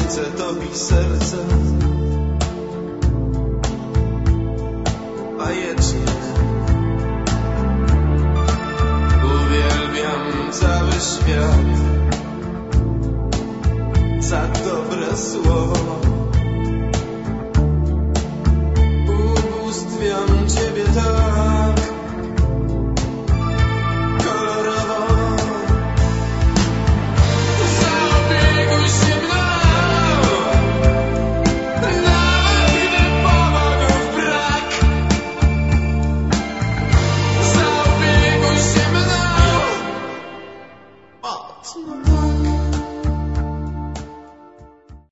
Chcę topi serce bajecznie. Uwielbiam cały świat za dobre słowo. Ubóstwiam cię